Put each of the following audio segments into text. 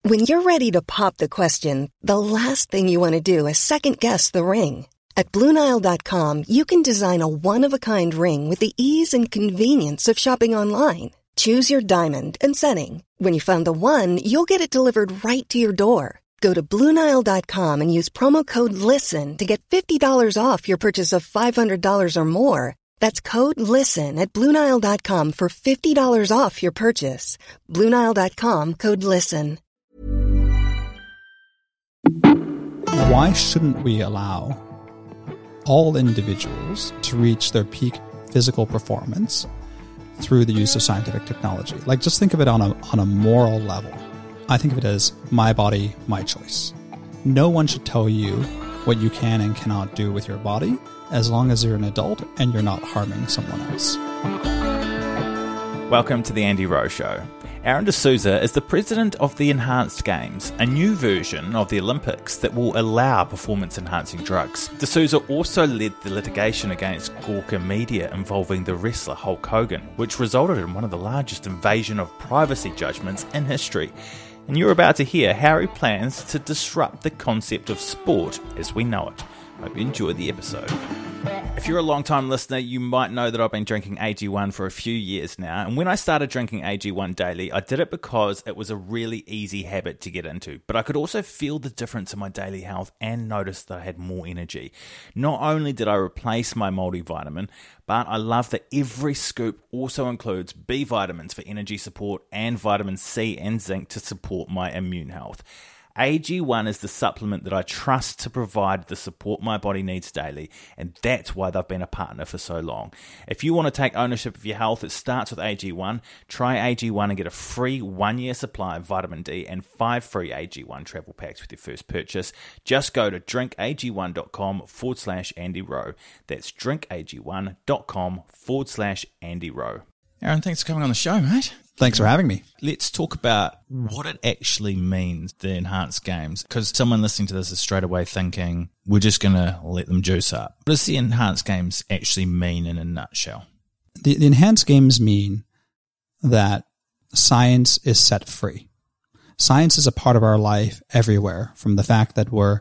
When you're ready to pop the question, the last thing you want to do is second-guess the ring. At BlueNile.com, you can design a one-of-a-kind ring with the ease and convenience of shopping online. Choose your diamond and setting. When you find the one, you'll get it delivered right to your door. Go to BlueNile.com and use promo code LISTEN to get $50 off your purchase of $500 or more. That's code LISTEN at BlueNile.com for $50 off your purchase. BlueNile.com, code LISTEN. Why shouldn't we allow all individuals to reach their peak physical performance through the use of scientific technology? Like, just think of it on a moral level. I think of it as my body, my choice. No one should tell you what you can and cannot do with your body as long as you're an adult and you're not harming someone else. Welcome to the Andy Rowe Show. Aaron D'Souza is the president of the Enhanced Games, a new version of the Olympics that will allow performance-enhancing drugs. D'Souza also led the litigation against Gawker Media involving the wrestler Hulk Hogan, which resulted in one of the largest invasion of privacy judgments in history. And you're about to hear how he plans to disrupt the concept of sport as we know it. Hope you enjoy the episode. If you're a long-time listener, you might know that I've been drinking AG1 for a few years now, and when I started drinking AG1 daily, I did it because it was a really easy habit to get into, but I could also feel the difference in my daily health and notice that I had more energy. Not only did I replace my multivitamin, but I love that every scoop also includes B vitamins for energy support and vitamin C and zinc to support my immune health. AG1 is the supplement that I trust to provide the support my body needs daily, and that's why they've been a partner for so long. If you want to take ownership of your health, it starts with AG1. Try AG1 and get a free 1-year supply of vitamin D and 5 free AG1 travel packs with your first purchase. Just go to drinkag1.com/Andy Rowe. That's drinkag1.com/Andy Rowe. Aaron, thanks for coming on the show, mate. Thanks for having me. Let's talk about what it actually means, the Enhanced Games, because someone listening to this is straight away thinking, we're just going to let them juice up. What does the Enhanced Games actually mean in a nutshell? The Enhanced Games mean that science is set free. Science is a part of our life everywhere, from the fact that we're,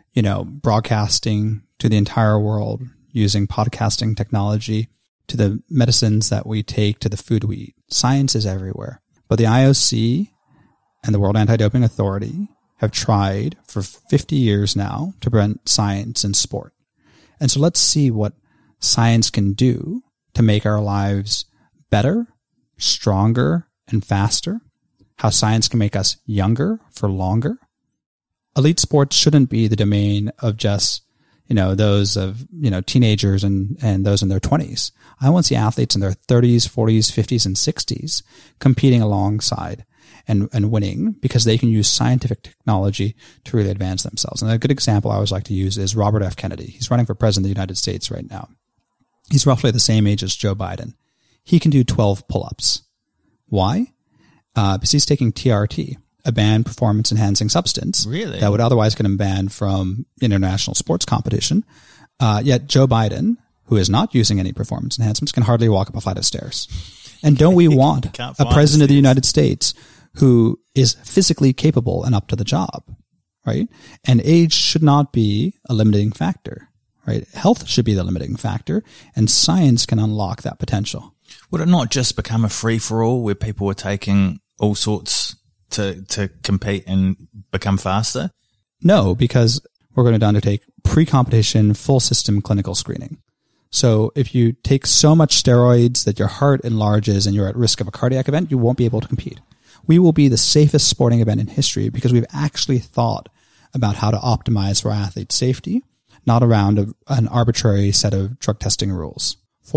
broadcasting to the entire world using podcasting technology, to the medicines that we take, to the food we eat. Science is everywhere. But the IOC and the World Anti-Doping Authority have tried for 50 years now to prevent science in sport. And so let's see what science can do to make our lives better, stronger, and faster. How science can make us younger for longer. Elite sports shouldn't be the domain of just those of, teenagers and those in their 20s. I want to see athletes in their 30s, 40s, 50s, and 60s competing alongside and winning because they can use scientific technology to really advance themselves. And a good example I always like to use is Robert F. Kennedy. He's running for president of the United States right now. He's roughly the same age as Joe Biden. He can do 12 pull-ups. Why? Because he's taking TRT, a banned performance-enhancing substance. Really? That would otherwise get him banned from international sports competition. Yet Joe Biden, who is not using any performance enhancements, can hardly walk up a flight of stairs. And don't we want a president of the United States who is physically capable and up to the job, right? And age should not be a limiting factor, right? Health should be the limiting factor, and science can unlock that potential. Would it not just become a free-for-all where people are taking all sorts to compete and become faster? No, because we're going to undertake pre-competition full system clinical screening. So if you take so much steroids that your heart enlarges and you're at risk of a cardiac event, you won't be able to compete. We will be the safest sporting event in history because we've actually thought about how to optimize for athletes' safety, not around an arbitrary set of drug testing rules.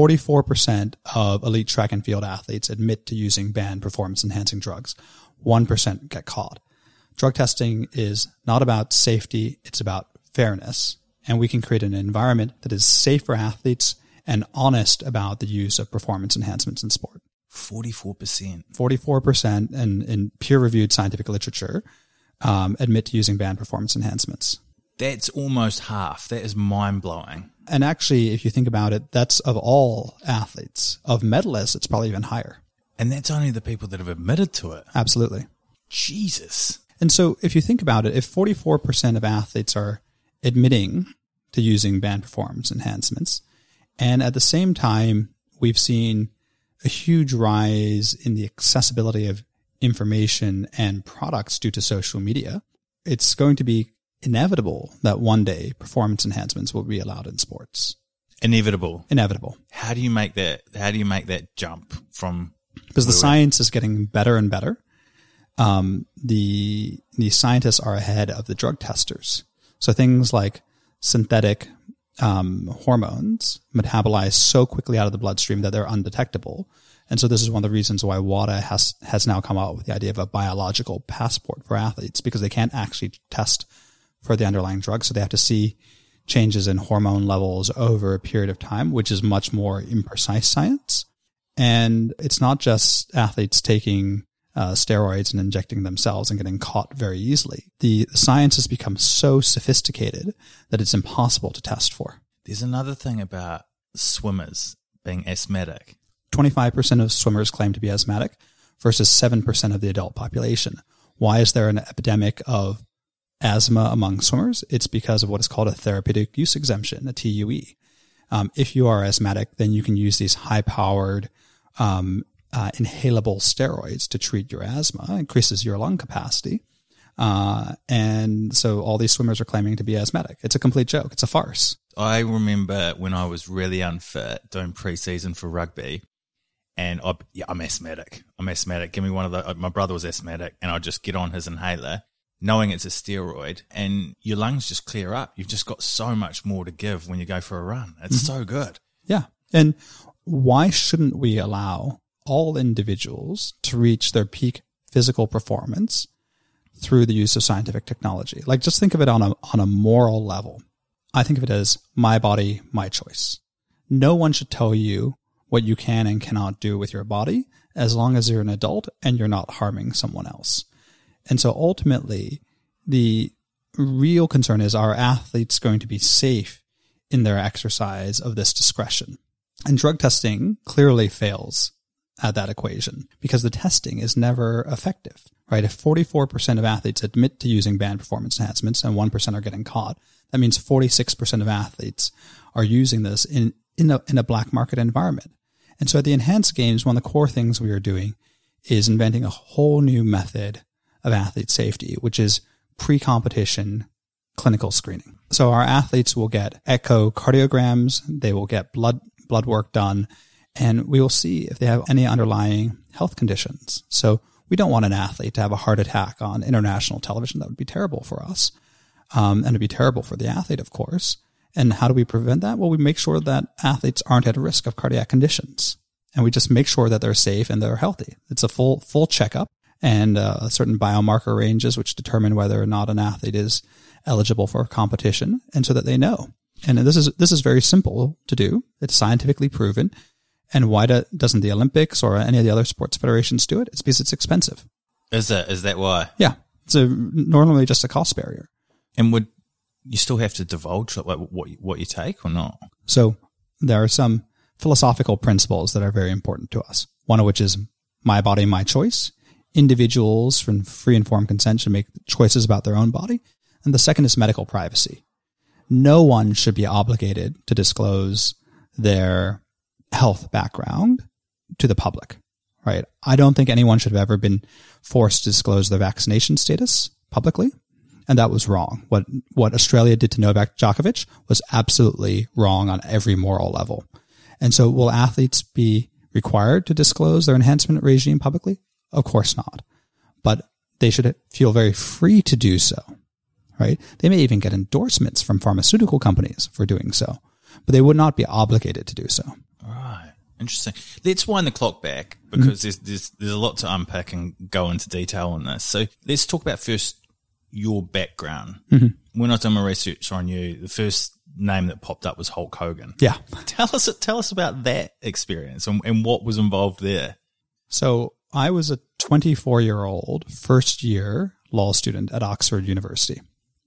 44% of elite track and field athletes admit to using banned performance-enhancing drugs. 1% get caught. Drug testing is not about safety, it's about fairness. And we can create an environment that is safe for athletes and honest about the use of performance enhancements in sport. 44%. 44% in peer-reviewed scientific literature admit to using banned performance enhancements. That's almost half. That is mind-blowing. And actually, if you think about it, that's of all athletes. Of medalists, it's probably even higher. And that's only the people that have admitted to it. Absolutely. Jesus. And so if you think about it, if 44% of athletes are admitting to using banned performance enhancements, and at the same time, we've seen a huge rise in the accessibility of information and products due to social media, it's going to be inevitable that one day performance enhancements will be allowed in sports. Inevitable. How do you make that jump from? Because the science is getting better and better. The scientists are ahead of the drug testers. So things like synthetic hormones metabolize so quickly out of the bloodstream that they're undetectable. And so this is one of the reasons why WADA has now come out with the idea of a biological passport for athletes, because they can't actually test for the underlying drug. So they have to see changes in hormone levels over a period of time, which is much more imprecise science. And it's not just athletes taking steroids and injecting themselves and getting caught very easily. The science has become so sophisticated that it's impossible to test for. There's another thing about swimmers being asthmatic. 25% of swimmers claim to be asthmatic versus 7% of the adult population. Why is there an epidemic of asthma among swimmers? It's because of what is called a therapeutic use exemption, a TUE. If you are asthmatic, then you can use these high-powered inhalable steroids to treat your asthma. It increases your lung capacity. And so all these swimmers are claiming to be asthmatic. It's a complete joke. It's a farce. I remember when I was really unfit doing pre-season for rugby, and I'm asthmatic. Give me one of the, my brother was asthmatic, and I'd just get on his inhaler, knowing it's a steroid, and your lungs just clear up. You've just got so much more to give when you go for a run. It's so good. Yeah. And why shouldn't we allow all individuals to reach their peak physical performance through the use of scientific technology? Like, just think of it on a moral level. I think of it as my body, my choice. No one should tell you what you can and cannot do with your body as long as you're an adult and you're not harming someone else. And so ultimately, the real concern is, are athletes going to be safe in their exercise of this discretion? And drug testing clearly fails at that equation because the testing is never effective, right? If 44% of athletes admit to using banned performance enhancements and 1% are getting caught, that means 46% of athletes are using this in a black market environment. And so at the Enhanced Games, one of the core things we are doing is inventing a whole new method of athlete safety, which is pre-competition clinical screening. So our athletes will get echocardiograms, they will get blood work done, and we will see if they have any underlying health conditions. So we don't want an athlete to have a heart attack on international television. That would be terrible for us. And it'd be terrible for the athlete, of course. And how do we prevent that? Well, we make sure that athletes aren't at risk of cardiac conditions. And we just make sure that they're safe and they're healthy. It's a full checkup and certain biomarker ranges which determine whether or not an athlete is eligible for competition, and so that they know. And this is very simple to do. It's scientifically proven. And why doesn't the Olympics or any of the other sports federations do it? It's because it's expensive. Is that why? Yeah. It's normally just a cost barrier. And would you still have to divulge what you take or not? So there are some philosophical principles that are very important to us. One of which is my body, my choice. Individuals from free informed consent should make choices about their own body. And the second is medical privacy. No one should be obligated to disclose their health background to the public, right? I don't think anyone should have ever been forced to disclose their vaccination status publicly. And that was wrong. What Australia did to Novak Djokovic was absolutely wrong on every moral level. And so will athletes be required to disclose their enhancement regime publicly? Of course not. But they should feel very free to do so, right? They may even get endorsements from pharmaceutical companies for doing so, but they would not be obligated to do so. Right. Interesting. Let's wind the clock back because there's a lot to unpack and go into detail on this. So let's talk about first your background. Mm-hmm. When I did my research on you, the first name that popped up was Hulk Hogan. Yeah. Tell us about that experience and what was involved there. So I was a 24-year-old first year law student at Oxford University.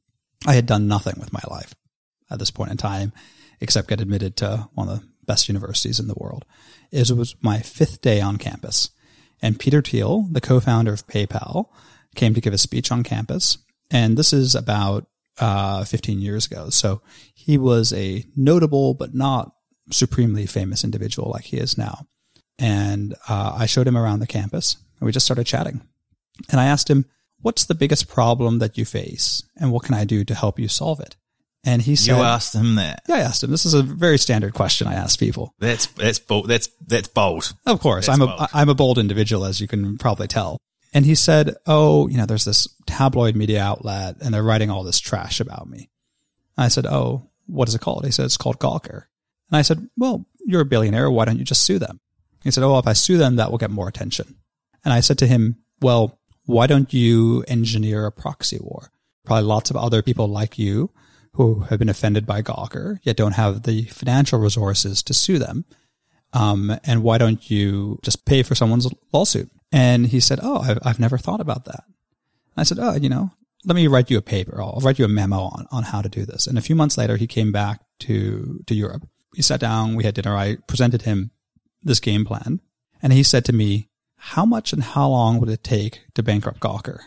I had done nothing with my life at this point in time except get admitted to one of the best universities in the world. It was my 5th day on campus. And Peter Thiel, the co-founder of PayPal, came to give a speech on campus. And this is about 15 years ago. So he was a notable but not supremely famous individual like he is now. And I showed him around the campus, and we just started chatting. And I asked him, what's the biggest problem that you face, and what can I do to help you solve it? And he said, you asked him that? Yeah, I asked him. This is a very standard question I ask people. That's bold. That's bold. Of course. That's I'm a bold individual, as you can probably tell. And he said, there's this tabloid media outlet, and they're writing all this trash about me. And I said, what is it called? He said, it's called Gawker. And I said, well, you're a billionaire. Why don't you just sue them? He said, if I sue them, that will get more attention. And I said to him, well, why don't you engineer a proxy war? Probably lots of other people like you who have been offended by Gawker, yet don't have the financial resources to sue them. And why don't you just pay for someone's lawsuit? And he said, I've never thought about that. And I said, let me write you a paper. I'll write you a memo on how to do this. And a few months later, he came back to Europe. We sat down, we had dinner. I presented him this game plan. And he said to me, how much and how long would it take to bankrupt Gawker?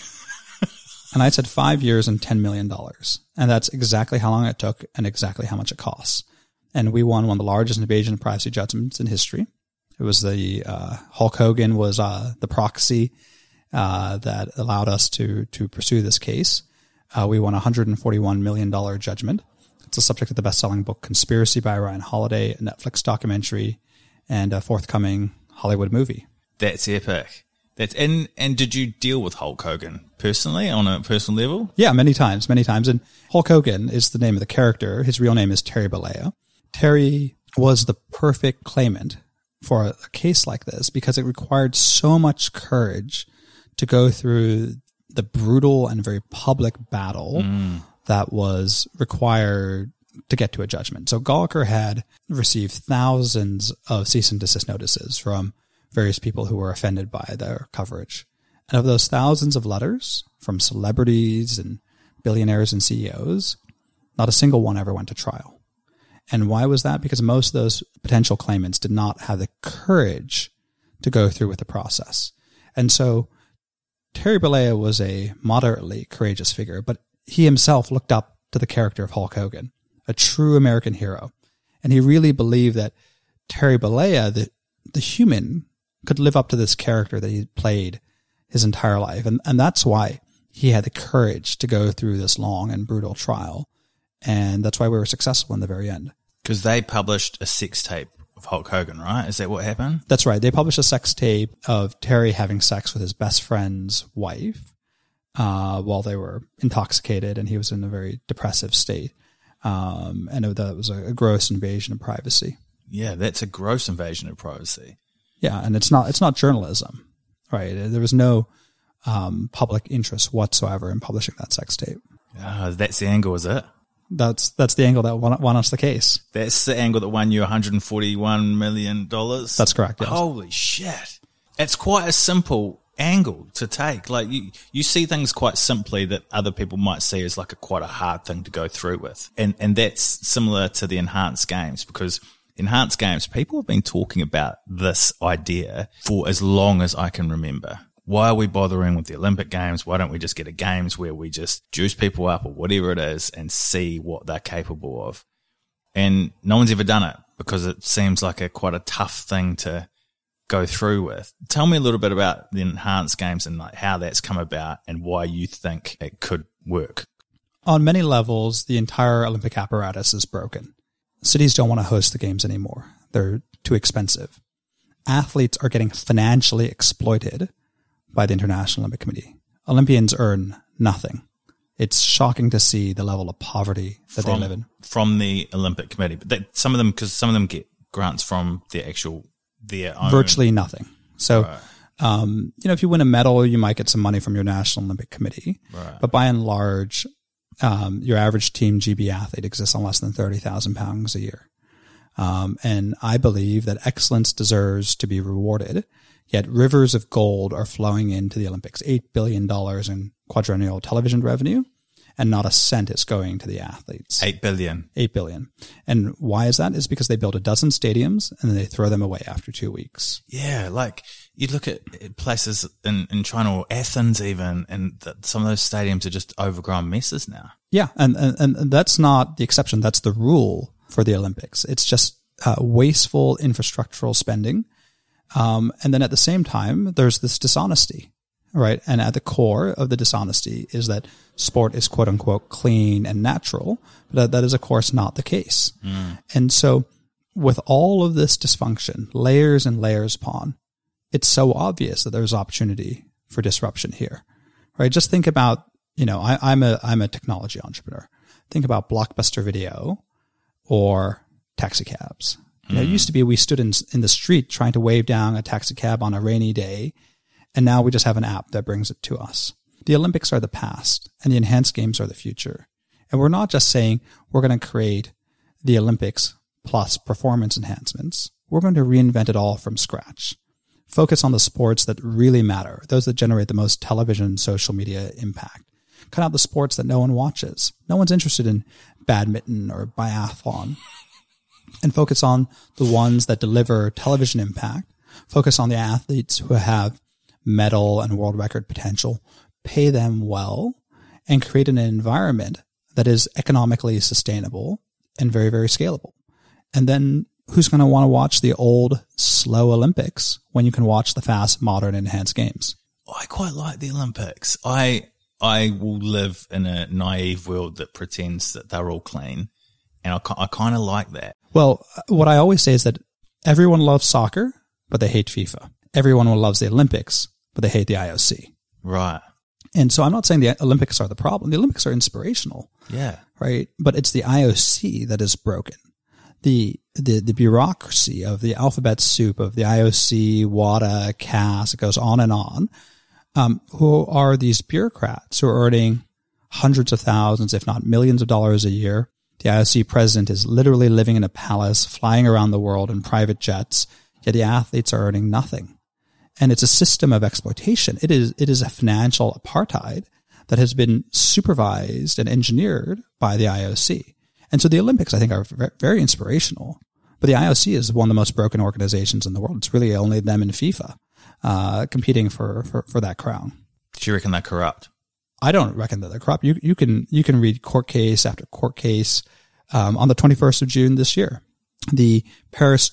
And I said 5 years and $10 million. And that's exactly how long it took and exactly how much it costs. And we won one of the largest invasion of privacy judgments in history. It was the Hulk Hogan was the proxy that allowed us to pursue this case. We won a $141 million judgment. It's the subject of the best-selling book Conspiracy by Ryan Holiday, a Netflix documentary, and a forthcoming Hollywood movie. That's epic. And did you deal with Hulk Hogan personally on a personal level? Yeah, many times. And Hulk Hogan is the name of the character. His real name is Terry Bollea. Terry was the perfect claimant for a case like this because it required so much courage to go through the brutal and very public battle that was required to get to a judgment. So Gawker had received thousands of cease and desist notices from various people who were offended by their coverage. And of those thousands of letters from celebrities and billionaires and CEOs, not a single one ever went to trial. And why was that? Because most of those potential claimants did not have the courage to go through with the process. And so Terry Bollea was a moderately courageous figure, but he himself looked up to the character of Hulk Hogan, a true American hero. And he really believed that Terry Bollea, the human, could live up to this character that he played his entire life. And that's why he had the courage to go through this long and brutal trial. And that's why we were successful in the very end. Because they published a sex tape of Hulk Hogan, right? Is that what happened? That's right. They published a sex tape of Terry having sex with his best friend's wife while they were intoxicated, and he was in a very depressive state. And that was a gross invasion of privacy. Yeah, that's a gross invasion of privacy. Yeah, and it's not journalism, right? There was no public interest whatsoever in publishing that sex tape. That's the angle, is it? That's the angle that won us the case. That's the angle that won you $141 million? That's correct, yes. Holy shit. It's quite a simple angle to take. Like you see things quite simply that other people might see as like quite a hard thing to go through with. And that's similar to the enhanced games, because enhanced games, people have been talking about this idea for as long as I can remember. Why are we bothering with the Olympic Games? Why don't we just get a games where we just juice people up or whatever it is and see what they're capable of? And no one's ever done it because it seems like quite a tough thing to go through with. Tell me a little bit about the enhanced games and like how that's come about and why you think it could work. On many levels, the entire Olympic apparatus is broken. Cities don't want to host the games anymore. They're too expensive. Athletes are getting financially exploited by the International Olympic Committee. Olympians earn nothing. It's shocking to see the level of poverty that they live in. From the Olympic Committee. But some of them get grants from their own. Virtually nothing. So, right. If you win a medal, you might get some money from your National Olympic Committee. Right. But by and large, your average Team GB athlete exists on less than £30,000 a year. And I believe that excellence deserves to be rewarded. Yet rivers of gold are flowing into the Olympics, $8 billion in quadrennial television revenue, and not a cent is going to the athletes. $8 billion. $8 billion. And why is that? It's because they build a dozen stadiums and then they throw them away after 2 weeks. Yeah, You look at places in China or Athens even, and some of those stadiums are just overgrown messes now. Yeah, and that's not the exception. That's the rule for the Olympics. It's just wasteful infrastructural spending. And then at the same time, there's this dishonesty, right? And at the core of the dishonesty is that sport is quote unquote clean and natural, but that is of course not the case. And so with all of this dysfunction, layers and layers upon, it's so obvious that there's opportunity for disruption here, right? Just think about, I'm a technology entrepreneur. Think about Blockbuster Video or taxi cabs. It used to be we stood in the street trying to wave down a taxi cab on a rainy day, and now we just have an app that brings it to us. The Olympics are the past, and the enhanced games are the future. And we're not just saying we're going to create the Olympics plus performance enhancements. We're going to reinvent it all from scratch. Focus on the sports that really matter, those that generate the most television and social media impact. Cut out the sports that no one watches. No one's interested in badminton or biathlon. And focus on the ones that deliver television impact. Focus on the athletes who have medal and world record potential. Pay them well and create an environment that is economically sustainable and very, very scalable. And then who's going to want to watch the old, slow Olympics when you can watch the fast, modern, enhanced games? I quite like the Olympics. I will live in a naive world that pretends that they're all clean. And I kind of like that. Well, what I always say is that everyone loves soccer, but they hate FIFA. Everyone loves the Olympics, but they hate the IOC. Right. And so I'm not saying the Olympics are the problem. The Olympics are inspirational. Yeah. Right. But it's the IOC that is broken. The bureaucracy of the alphabet soup of the IOC, WADA, CAS, it goes on and on, who are these bureaucrats who are earning hundreds of thousands, if not millions of dollars a year. The IOC president is literally living in a palace, flying around the world in private jets, yet the athletes are earning nothing. And it's a system of exploitation. It is a financial apartheid that has been supervised and engineered by the IOC. And so the Olympics, I think, are very inspirational. But the IOC is one of the most broken organizations in the world. It's really only them and FIFA competing for that crown. Do you reckon they're corrupt? I don't reckon that they're corrupt. You can read court case after court case. On the 21st of June this year, the Paris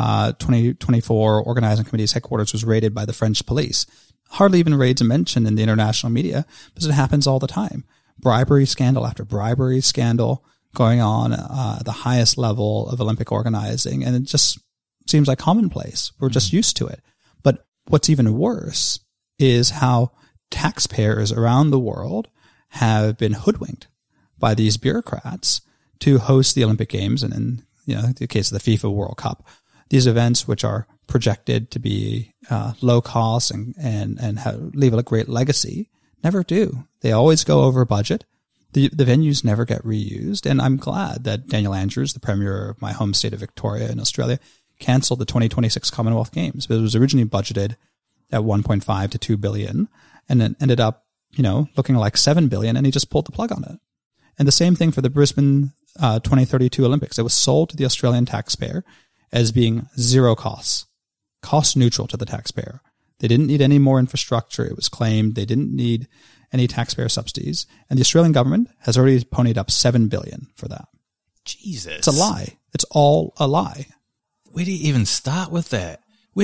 2024 Organizing Committee's headquarters was raided by the French police. Hardly even raids are mentioned in the international media because it happens all the time. Bribery scandal after bribery scandal going on at the highest level of Olympic organizing, and it just seems like commonplace. We're just used to it. But what's even worse is how taxpayers around the world have been hoodwinked by these bureaucrats to host the Olympic Games and in the case of the FIFA World Cup, these events which are projected to be low cost and leave a great legacy never do. They always go over budget. The venues never get reused. And I'm glad that Daniel Andrews, the Premier of my home state of Victoria in Australia, canceled the 2026 Commonwealth Games. But it was originally budgeted at 1.5 to 2 billion and then ended up, looking like 7 billion, and he just pulled the plug on it. And the same thing for the Brisbane 2032 Olympics. It was sold to the Australian taxpayer as being zero cost neutral to the taxpayer. They didn't need any more infrastructure. It was claimed they didn't need any taxpayer subsidies. And the Australian government has already ponied up 7 billion for that. Jesus. It's a lie. It's all a lie. Where do you even start with that?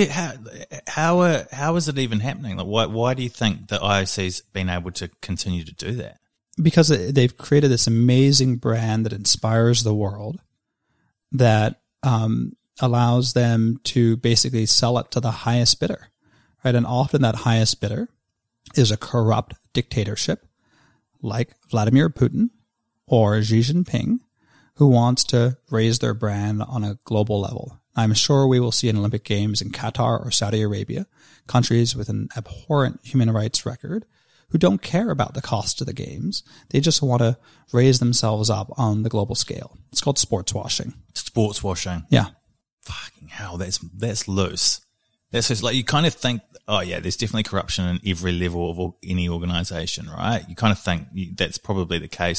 How is it even happening? Like, why do you think the IOC's been able to continue to do that? Because they've created this amazing brand that inspires the world, that allows them to basically sell it to the highest bidder, right? And often that highest bidder is a corrupt dictatorship like Vladimir Putin or Xi Jinping, who wants to raise their brand on a global level. I'm sure we will see an Olympic Games in Qatar or Saudi Arabia, countries with an abhorrent human rights record, who don't care about the cost of the games. They just want to raise themselves up on the global scale. It's called sports washing. Sports washing. Yeah. Fucking hell, that's loose. That's just like, you kind of think, oh yeah, there's definitely corruption in every level of any organization, right? You kind of think that's probably the case. And,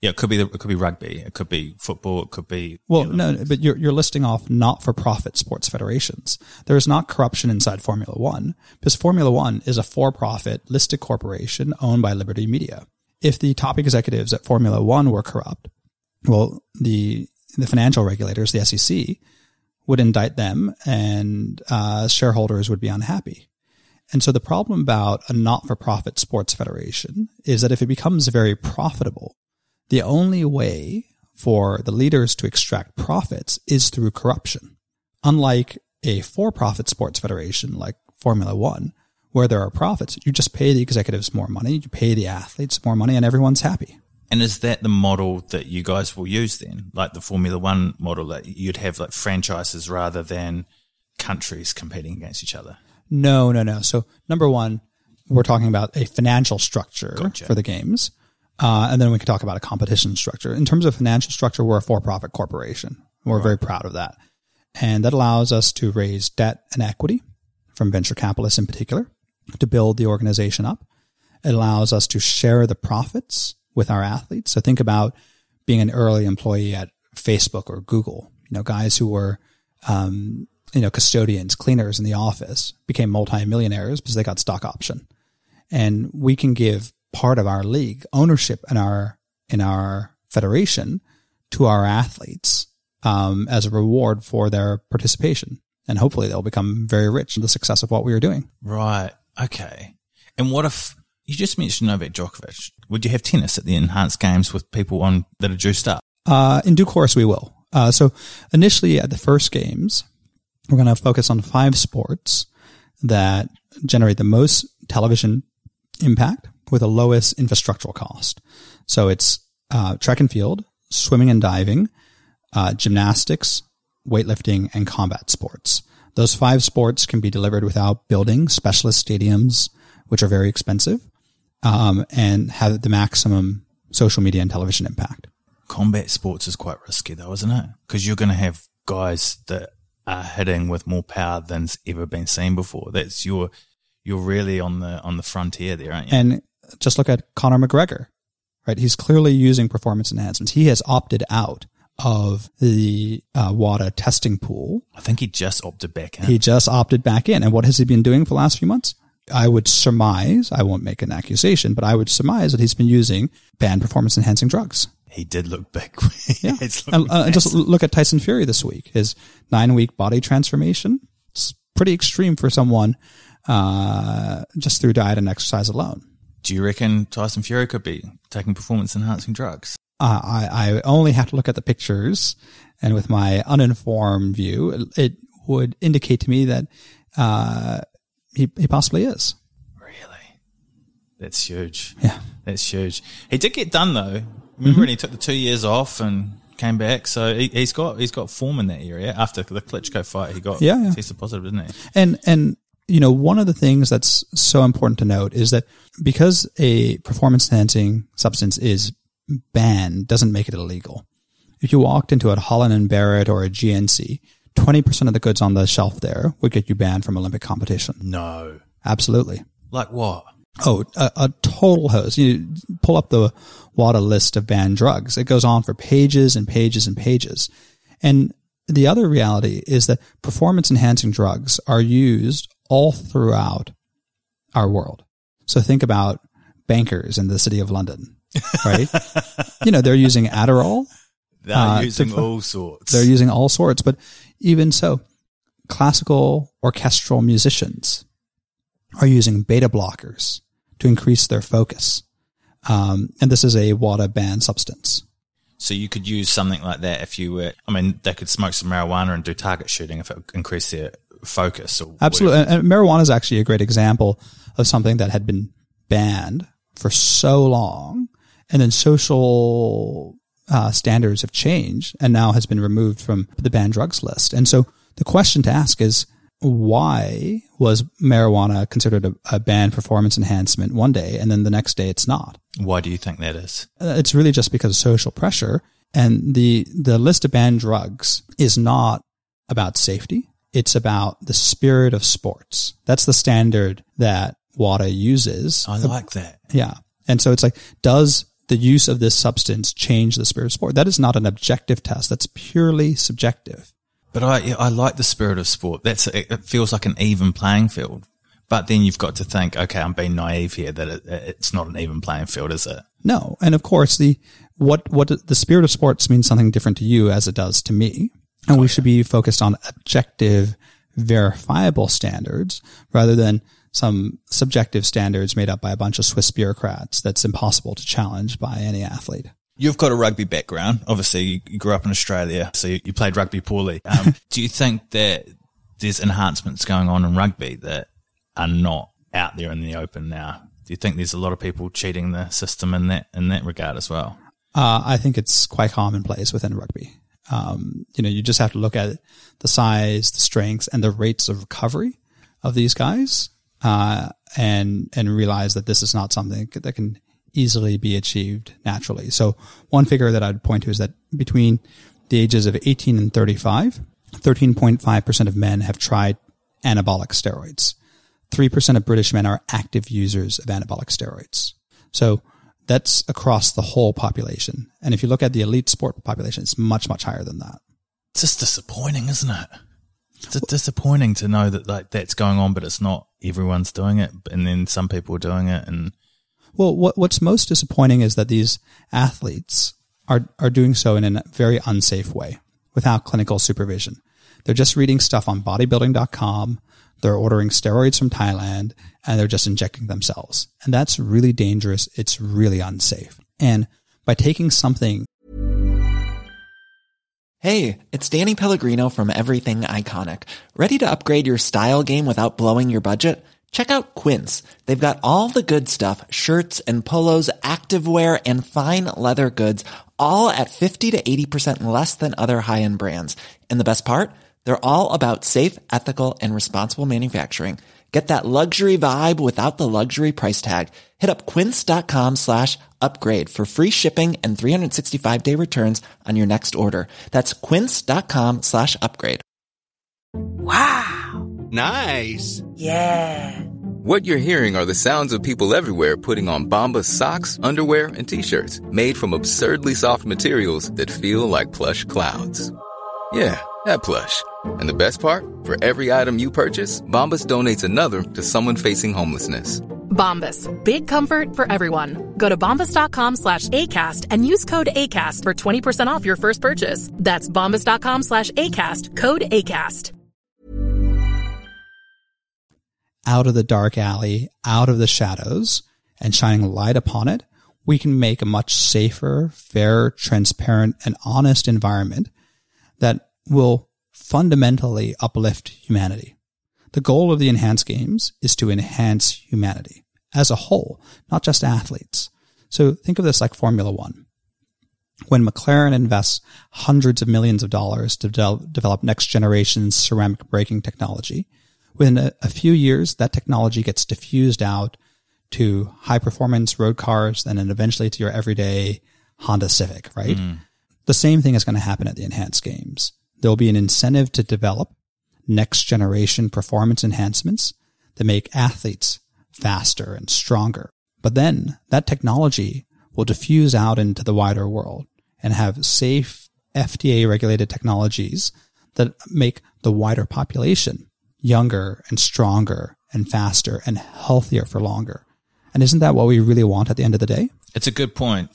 Yeah, it could be rugby, it could be football, it could be. Well, no, but you're listing off not-for-profit sports federations. There is not corruption inside Formula One because Formula One is a for-profit listed corporation owned by Liberty Media. If the top executives at Formula One were corrupt, well, the financial regulators, the SEC, would indict them, and shareholders would be unhappy. And so the problem about a not-for-profit sports federation is that if it becomes very profitable, the only way for the leaders to extract profits is through corruption. Unlike a for-profit sports federation like Formula One, where there are profits, you just pay the executives more money, you pay the athletes more money, and everyone's happy. And is that the model that you guys will use then? Like the Formula One model, that you'd have like franchises rather than countries competing against each other? No. So number one, we're talking about a financial structure for the games. And then we can talk about a competition structure. In terms of financial structure, we're a for-profit corporation. We're very proud of that. And that allows us to raise debt and equity from venture capitalists in particular to build the organization up. It allows us to share the profits with our athletes. So think about being an early employee at Facebook or Google. Guys who were, custodians, cleaners in the office became multimillionaires because they got stock option. And we can give part of our league ownership in our federation to our athletes as a reward for their participation. And hopefully they'll become very rich in the success of what we are doing. Right. Okay. And what if you just mentioned Novak Djokovic? Would you have tennis at the enhanced games with people that are juiced up? In due course, we will. So initially at the first games, we're going to focus on 5 sports that generate the most television impact with the lowest infrastructural cost. So it's track and field, swimming and diving, gymnastics, weightlifting, and combat sports. Those 5 sports can be delivered without building specialist stadiums, which are very expensive, and have the maximum social media and television impact. Combat sports is quite risky though, isn't it? Because you're going to have guys that are hitting with more power than's ever been seen before. That's you're really on the frontier there, aren't you? And just look at Conor McGregor, right? He's clearly using performance enhancements. He has opted out of the WADA testing pool. I think he just opted back in. He just opted back in. And what has he been doing for the last few months? I would surmise, I won't make an accusation, but I would surmise that he's been using banned performance enhancing drugs. He did look big. Yeah. Just look at Tyson Fury this week. His 9-week body transformation. It's pretty extreme for someone just through diet and exercise alone. Do you reckon Tyson Fury could be taking performance-enhancing drugs? I only have to look at the pictures, and with my uninformed view, it would indicate to me that he possibly is. Really? That's huge. Yeah. That's huge. He did get done, though. Remember when he took the 2 years off and came back? So he's got form in that area. After the Klitschko fight, he got tested positive, didn't he? And one of the things that's so important to note is that because a performance-enhancing substance is banned doesn't make it illegal. If you walked into a Holland & Barrett or a GNC, 20% of the goods on the shelf there would get you banned from Olympic competition. No. Absolutely. Like what? Oh, a total host. You pull up the WADA list of banned drugs. It goes on for pages and pages and pages. And the other reality is that performance-enhancing drugs are used all throughout our world. So think about bankers in the city of London, right? They're using Adderall. They're using all sorts. They're using all sorts. But even so, classical orchestral musicians are using beta blockers to increase their focus. And this is a WADA banned substance. So you could use something like that if you were, they could smoke some marijuana and do target shooting if it increased their focus. Or absolutely. Whatever. And marijuana is actually a great example of something that had been banned for so long, and then social standards have changed and now has been removed from the banned drugs list. And so the question to ask is, why was marijuana considered a banned performance enhancement one day and then the next day it's not? Why do you think that is? It's really just because of social pressure. And the list of banned drugs is not about safety. It's about the spirit of sports. That's the standard that WADA uses. I like that. Yeah. And so it's like, does the use of this substance changed the spirit of sport. That is not an objective test. That's purely subjective. But I like the spirit of sport. It feels like an even playing field. But then you've got to think, okay, I'm being naive here that it's not an even playing field, is it? No. And of course, what the spirit of sports means something different to you as it does to me. And we should be focused on objective, verifiable standards rather than some subjective standards made up by a bunch of Swiss bureaucrats that's impossible to challenge by any athlete. You've got a rugby background. Obviously, you grew up in Australia, so you played rugby poorly. Do you think that there's enhancements going on in rugby that are not out there in the open now? Do you think there's a lot of people cheating the system in that regard as well? I think it's quite commonplace within rugby. You just have to look at the size, the strengths, and the rates of recovery of these guys, and realize that this is not something that can easily be achieved naturally. So one figure that I'd point to is that between the ages of 18 and 35, 13.5% of men have tried anabolic steroids. 3% of British men are active users of anabolic steroids. So that's across the whole population. And if you look at the elite sport population, it's much, much higher than that. It's just disappointing, isn't it? It's disappointing to know that that's going on, but it's not everyone's doing it. And then some people are doing it. And well, what's most disappointing is that these athletes are doing so in a very unsafe way without clinical supervision. They're just reading stuff on bodybuilding.com. They're ordering steroids from Thailand, and they're just injecting themselves. And that's really dangerous. It's really unsafe. And by taking something... Hey, it's Danny Pellegrino from Everything Iconic. Ready to upgrade your style game without blowing your budget? Check out Quince. They've got all the good stuff, shirts and polos, activewear, and fine leather goods, all at 50 to 80% less than other high-end brands. And the best part? They're all about safe, ethical, and responsible manufacturing. Get that luxury vibe without the luxury price tag. Hit up quince.com/upgrade for free shipping and 365-day returns on your next order. That's quince.com/upgrade. Wow. Nice. Yeah. What you're hearing are the sounds of people everywhere putting on Bombas socks, underwear, and T-shirts made from absurdly soft materials that feel like plush clouds. Yeah, that plush. And the best part? For every item you purchase, Bombas donates another to someone facing homelessness. Bombas. Big comfort for everyone. Go to bombas.com/ACAST and use code ACAST for 20% off your first purchase. That's bombas.com/ACAST. Code ACAST. Out of the dark alley, out of the shadows, and shining light upon it, we can make a much safer, fair, transparent, and honest environment that will fundamentally uplift humanity. The goal of the Enhanced Games is to enhance humanity as a whole, not just athletes. So think of this like Formula One. When McLaren invests hundreds of millions of dollars to develop next generation ceramic braking technology, within a few years, that technology gets diffused out to high performance road cars and then eventually to your everyday Honda Civic, right? Mm. The same thing is going to happen at the Enhanced Games. There'll be an incentive to develop next generation performance enhancements that make athletes faster and stronger. But then that technology will diffuse out into the wider world and have safe FDA regulated technologies that make the wider population younger and stronger and faster and healthier for longer. And isn't that what we really want at the end of the day? It's a good point.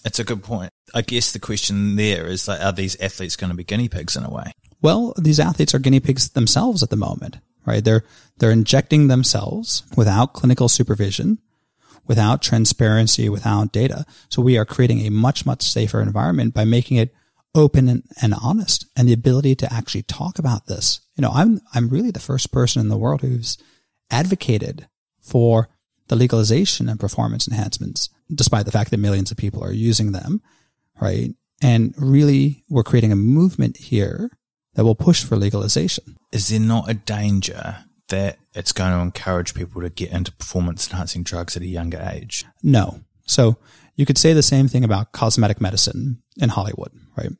I guess the question there is, like, are these athletes going to be guinea pigs in a way? Well, these athletes are guinea pigs themselves at the moment, right? They're injecting themselves without clinical supervision, without transparency, without data. So we are creating a much, much safer environment by making it open and honest, and the ability to actually talk about this. I'm really the first person in the world who's advocated for the legalization of performance enhancements, despite the fact that millions of people are using them, right? And really, we're creating a movement here that will push for legalization. Is there not a danger that it's going to encourage people to get into performance-enhancing drugs at a younger age? No. So you could say the same thing about cosmetic medicine in Hollywood, right?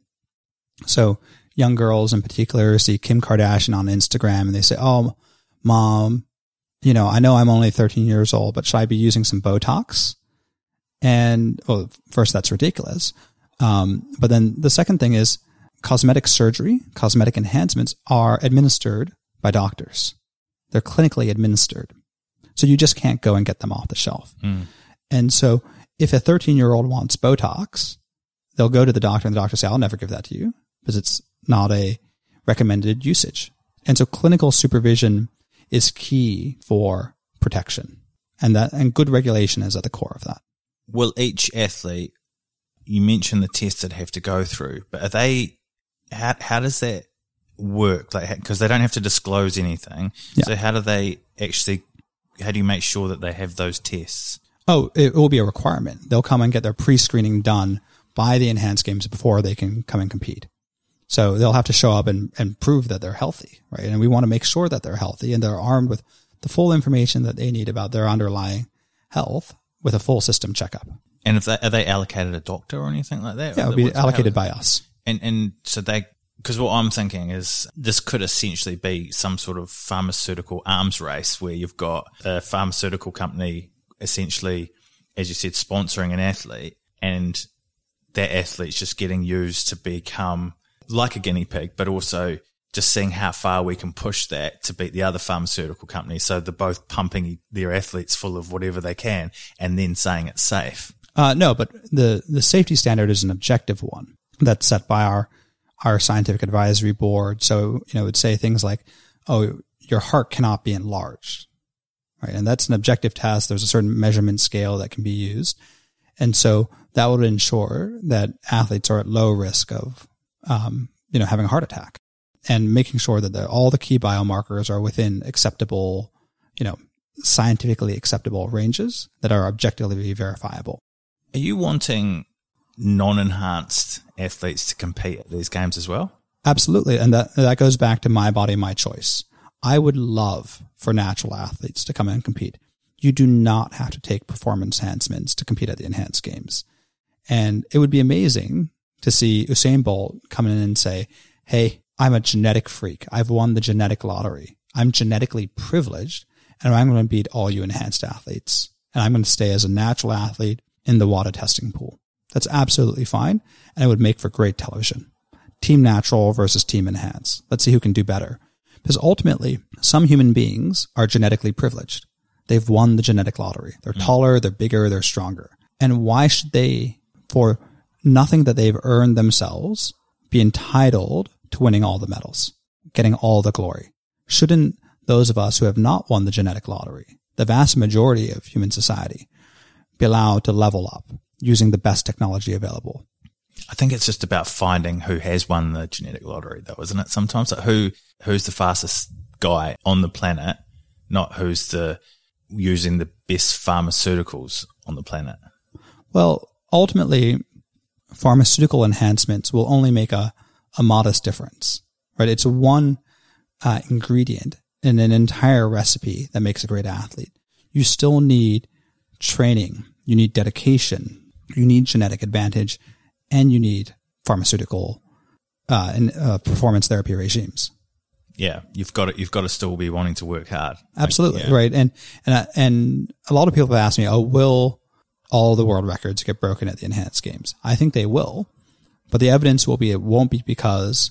So young girls in particular see Kim Kardashian on Instagram and they say, "Oh, Mom, I know I'm only 13 years old, but should I be using some Botox?" And, well, first, that's ridiculous. But then the second thing is cosmetic surgery, cosmetic enhancements are administered by doctors. They're clinically administered. So you just can't go and get them off the shelf. And so if a 13-year-old wants Botox, they'll go to the doctor and the doctor say, I'll never give that to you because it's not a recommended usage. And so clinical supervision is key for protection, and good regulation is at the core of that. Will each athlete, you mentioned the tests that have to go through, but are they, how does that work? Like, because they don't have to disclose anything. Yeah. So how do you make sure that they have those tests? Oh, it will be a requirement. They'll come and get their pre-screening done by the Enhanced Games before they can come and compete. So they'll have to show up and prove that they're healthy, right? And we want to make sure that they're healthy and they're armed with the full information that they need about their underlying health with a full system checkup. And are they allocated a doctor or anything like that? Yeah, it'll be allocated by us. And so because what I'm thinking is this could essentially be some sort of pharmaceutical arms race where you've got a pharmaceutical company essentially, as you said, sponsoring an athlete, and that athlete's just getting used to become like a guinea pig, but also just seeing how far we can push that to beat the other pharmaceutical companies. So they're both pumping their athletes full of whatever they can and then saying it's safe. No, but the safety standard is an objective one that's set by our scientific advisory board. So, it would say things like, oh, your heart cannot be enlarged, right? And that's an objective test. There's a certain measurement scale that can be used. And so that would ensure that athletes are at low risk of, having a heart attack, and making sure that all the key biomarkers are within acceptable, scientifically acceptable ranges that are objectively verifiable. Are you wanting non-enhanced athletes to compete at these games as well? Absolutely. And that goes back to my body, my choice. I would love for natural athletes to come in and compete. You do not have to take performance enhancements to compete at the Enhanced Games. And it would be amazing to see Usain Bolt come in and say, hey, I'm a genetic freak. I've won the genetic lottery. I'm genetically privileged, and I'm going to beat all you enhanced athletes. And I'm going to stay as a natural athlete in the WADA testing pool. That's absolutely fine, and it would make for great television. Team natural versus team enhanced. Let's see who can do better. Because ultimately, some human beings are genetically privileged. They've won the genetic lottery. They're taller, they're bigger, they're stronger. And why should they, for nothing that they've earned themselves, be entitled to winning all the medals, getting all the glory? Shouldn't those of us who have not won the genetic lottery, the vast majority of human society, be allowed to level up using the best technology available? I think it's just about finding who has won the genetic lottery, though, isn't it? Sometimes like who's the fastest guy on the planet, not who's using the best pharmaceuticals on the planet. Well, ultimately, pharmaceutical enhancements will only make a modest difference, right? It's one ingredient in an entire recipe that makes a great athlete. You still need training, you need dedication, you need genetic advantage, and you need pharmaceutical and performance therapy regimes. Yeah, you've got to still be wanting to work hard. Absolutely, yeah. Right. And a lot of people have asked me, will all the world records get broken at the Enhanced Games? I think they will, but the evidence will be it won't be because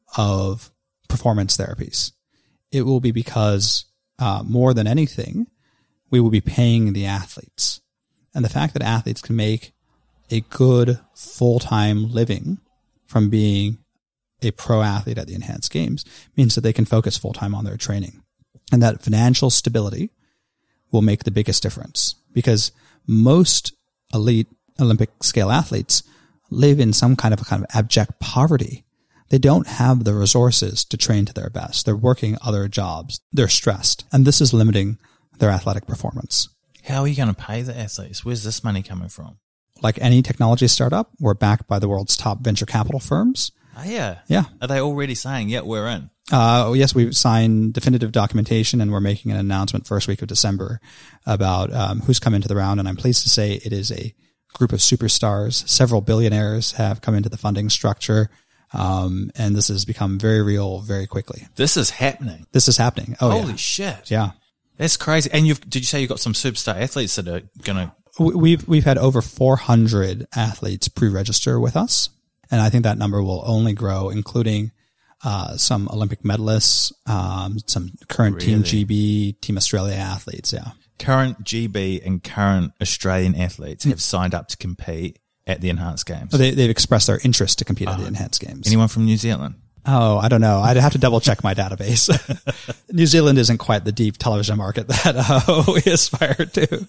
of performance therapies. It will be because more than anything, we will be paying the athletes. And the fact that athletes can make a good full-time living from being a pro athlete at the Enhanced Games means that they can focus full-time on their training. And that financial stability will make the biggest difference, because most elite Olympic scale athletes live in some kind of abject poverty. They don't have the resources to train to their best. They're working other jobs. They're stressed. And this is limiting their athletic performance. How are you going to pay the athletes? Where's this money coming from? Like any technology startup, we're backed by the world's top venture capital firms. Oh, yeah. Yeah. Are they already saying, yeah, we're in? Yes, we've signed definitive documentation, and we're making an announcement first week of December about who's come into the round. And I'm pleased to say it is a group of superstars. Several billionaires have come into the funding structure. And this has become very real very quickly. This is happening. This is happening. Oh, holy shit. Yeah. That's crazy. And did you say you've got some superstar athletes that are going to We've had over 400 athletes pre-register with us, and I think that number will only grow, including some Olympic medalists, some current Team GB, Team Australia athletes. Yeah, current GB and current Australian athletes have signed up to compete at the Enhanced Games. They've expressed their interest to compete at the Enhanced Games. Anyone from New Zealand? Oh, I don't know. I'd have to double check my database. New Zealand isn't quite the deep television market that we aspire to.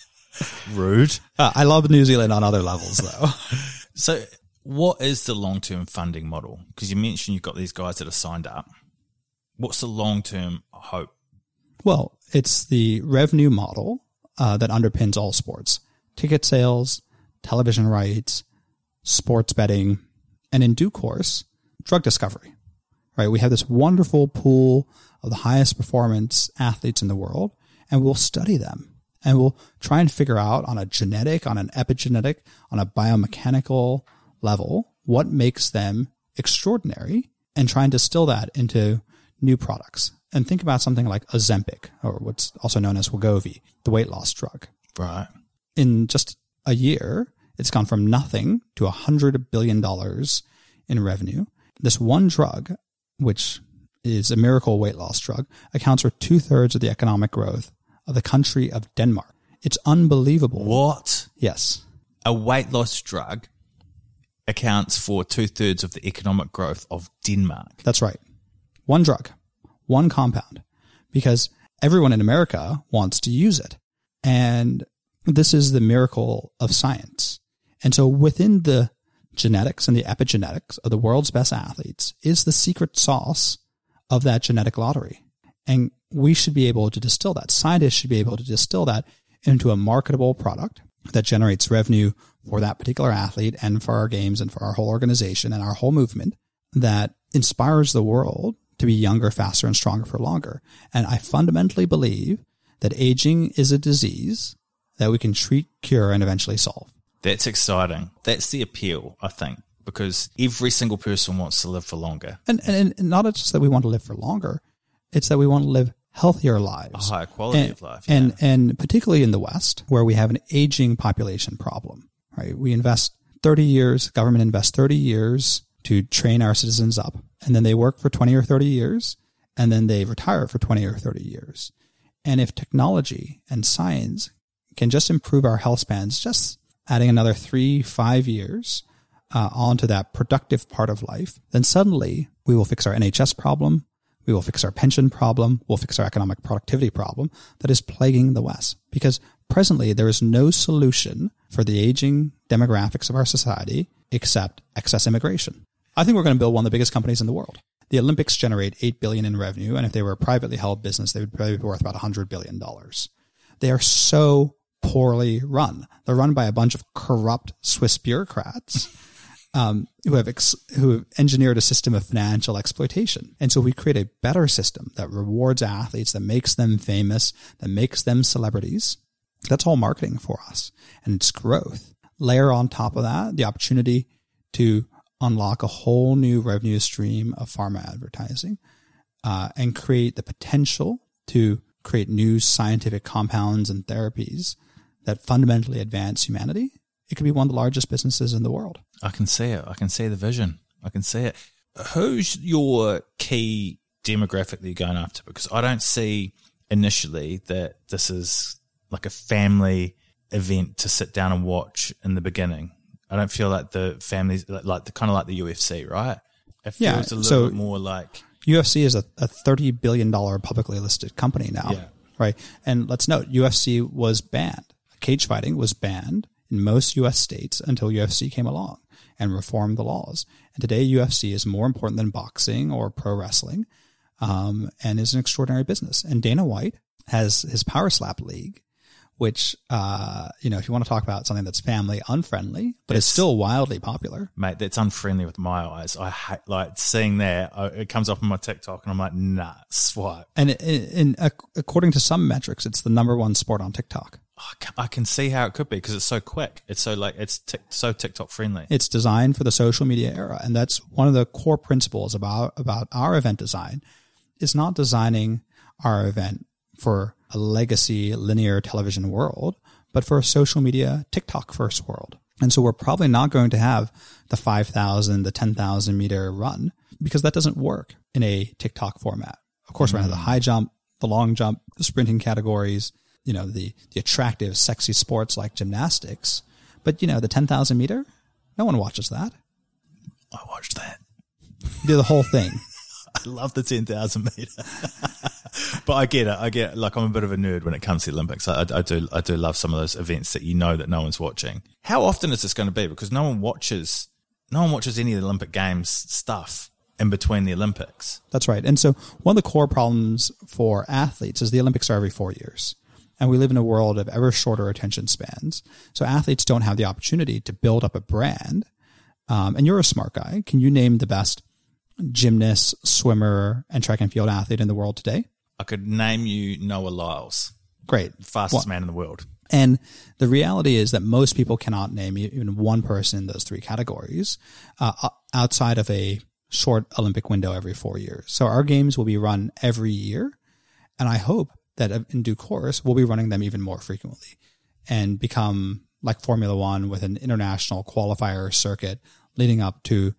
Rude. I love New Zealand on other levels, though. So what is the long-term funding model? Because you mentioned you've got these guys that are signed up. What's the long-term hope? Well, it's the revenue model that underpins all sports. Ticket sales, television rights, sports betting, and in due course, drug discovery. Right? We have this wonderful pool of the highest performance athletes in the world, and we'll study them. And we'll try and figure out on a genetic, on an epigenetic, on a biomechanical level, what makes them extraordinary, and try and distill that into new products. And think about something like Ozempic, or what's also known as Wegovy, the weight loss drug. Right. In just a year, it's gone from nothing to $100 billion in revenue. This one drug, which is a miracle weight loss drug, accounts for 2/3 of the economic growth of the country of Denmark. It's unbelievable. What? Yes. A weight loss drug accounts for 2/3 of the economic growth of Denmark. That's right. One drug, one compound, because everyone in America wants to use it. And this is the miracle of science. And so within the genetics and the epigenetics of the world's best athletes is the secret sauce of that genetic lottery. And we should be able to distill that. Scientists should be able to distill that into a marketable product that generates revenue for that particular athlete and for our games and for our whole organization and our whole movement that inspires the world to be younger, faster, and stronger for longer. And I fundamentally believe that aging is a disease that we can treat, cure, and eventually solve. That's exciting. That's the appeal, I think, because every single person wants to live for longer. And not just that we want to live for longer, it's that we want to live healthier lives. A higher quality of life. Yeah. And particularly in the West, where we have an aging population problem, right? We invest 30 years, government invests 30 years to train our citizens up, and then they work for 20 or 30 years, and then they retire for 20 or 30 years. And if technology and science can just improve our health spans, just adding another 3-5 years onto that productive part of life, then suddenly we will fix our NHS problem. We will fix our pension problem. We'll fix our economic productivity problem that is plaguing the West. Because presently there is no solution for the aging demographics of our society except excess immigration. I think we're going to build one of the biggest companies in the world. The Olympics generate $8 billion in revenue, and if they were a privately held business, they would probably be worth about $100 billion. They are so poorly run. They're run by a bunch of corrupt Swiss bureaucrats who have engineered a system of financial exploitation. And so we create a better system that rewards athletes, that makes them famous, that makes them celebrities. That's all marketing for us, and it's growth. Layer on top of that the opportunity to unlock a whole new revenue stream of pharma advertising and create the potential to create new scientific compounds and therapies that fundamentally advance humanity. It could be one of the largest businesses in the world. I can see it. I can see the vision. I can see it. Who's your key demographic that you're going after? Because I don't see initially that this is like a family event to sit down and watch in the beginning. I don't feel like the families, like the kind of like the UFC, right? It feels a little bit more like... UFC is a $30 billion publicly listed company now, right? And let's note, UFC was banned. Cage fighting was banned in most U.S. states until UFC came along and reformed the laws. And today, UFC is more important than boxing or pro wrestling and is an extraordinary business. And Dana White has his Power Slap League, which, if you want to talk about something that's family unfriendly, but it's still wildly popular. Mate, that's unfriendly with my eyes. I hate, seeing that. It comes up on my TikTok and I'm like, nah, swipe. And according to some metrics, it's the #1 sport on TikTok. I can see how it could be because it's so quick. It's so so TikTok friendly. It's designed for the social media era. And that's one of the core principles about our event design. It's not designing our event for a legacy linear television world, but for a social media TikTok first world. And so we're probably not going to have the 5,000, the 10,000 meter run because that doesn't work in a TikTok format. Of course, we're going to have the high jump, the long jump, the sprinting categories, the attractive, sexy sports like gymnastics. But, the 10,000 meter, no one watches that. I watched that. Do the whole thing. I love the 10,000 meter. But I get it. Like, I'm a bit of a nerd when it comes to the Olympics. I do love some of those events that that no one's watching. How often is this going to be? Because no one watches any of the Olympic Games stuff in between the Olympics. That's right. And so one of the core problems for athletes is the Olympics are every 4 years. And we live in a world of ever shorter attention spans. So athletes don't have the opportunity to build up a brand. And you're a smart guy. Can you name the best gymnast, swimmer, and track and field athlete in the world today? I could name you Noah Lyles. Great. Fastest man in the world. And the reality is that most people cannot name even one person in those three categories outside of a short Olympic window every 4 years. So our games will be run every year. And I hope that in due course, we'll be running them even more frequently and become like Formula One with an international qualifier circuit leading up to,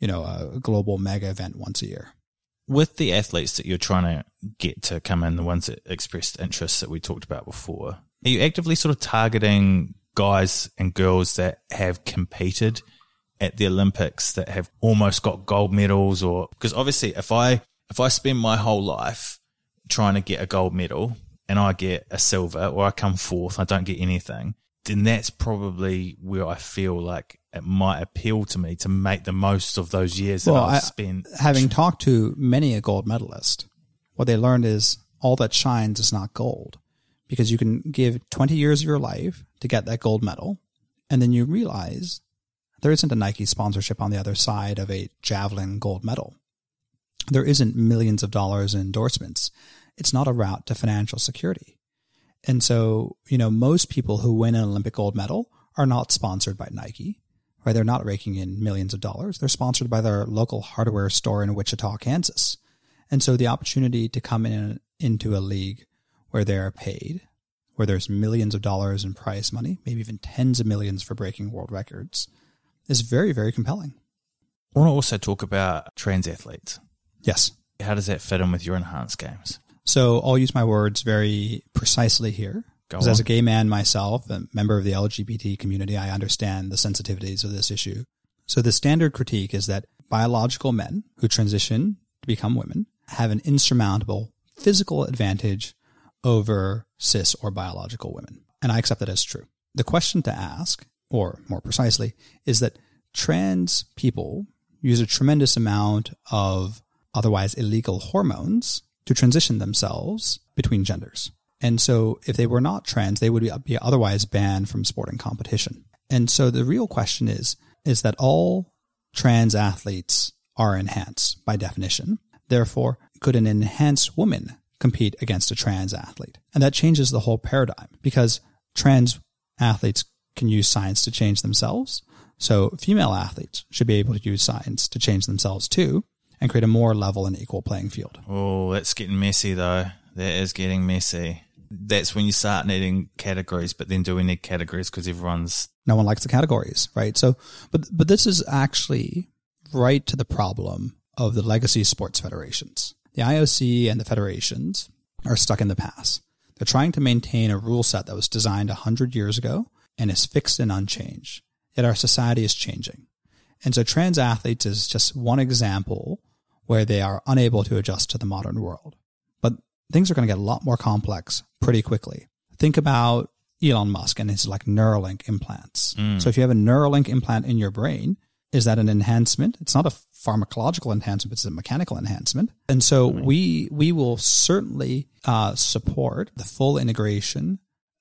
a global mega event once a year. With the athletes that you're trying to get to come in, the ones that expressed interest that we talked about before, are you actively sort of targeting guys and girls that have competed at the Olympics, that have almost got gold medals? Or because obviously if I spend my whole life trying to get a gold medal and I get a silver, or I come fourth, I don't get anything, then that's probably where I feel like it might appeal to me to make the most of those years that I've spent. Having talked to many a gold medalist, what they learned is all that shines is not gold, because you can give 20 years of your life to get that gold medal, and then you realize there isn't a Nike sponsorship on the other side of a javelin gold medal. There isn't millions of dollars in endorsements. It's not a route to financial security. And so, most people who win an Olympic gold medal are not sponsored by Nike, right? They're not raking in millions of dollars. They're sponsored by their local hardware store in Wichita, Kansas. And so the opportunity to come into a league where they're paid, where there's millions of dollars in prize money, maybe even tens of millions for breaking world records, is very, very compelling. I want to also talk about trans athletes. Yes. How does that fit in with your enhanced games? So I'll use my words very precisely here. Because as a gay man myself, a member of the LGBT community, I understand the sensitivities of this issue. So the standard critique is that biological men who transition to become women have an insurmountable physical advantage over cis or biological women. And I accept that as true. The question to ask, or more precisely, is that trans people use a tremendous amount of otherwise illegal hormones to transition themselves between genders. And so if they were not trans, they would be otherwise banned from sport and competition. And so the real question is that all trans athletes are enhanced by definition. Therefore, could an enhanced woman compete against a trans athlete? And that changes the whole paradigm, because trans athletes can use science to change themselves. So female athletes should be able to use science to change themselves too, and create a more level and equal playing field. Oh, that's getting messy though. That is getting messy. That's when you start needing categories, but then do we need categories because no one likes the categories, right? So, but this is actually right to the problem of the legacy sports federations. The IOC and the federations are stuck in the past. They're trying to maintain a rule set that was designed 100 years ago and is fixed and unchanged. Yet our society is changing. And so trans athletes is just one example where they are unable to adjust to the modern world. But things are going to get a lot more complex pretty quickly. Think about Elon Musk and his Neuralink implants. So if you have a Neuralink implant in your brain, is that an enhancement? It's not a pharmacological enhancement, it's a mechanical enhancement. And so we will certainly support the full integration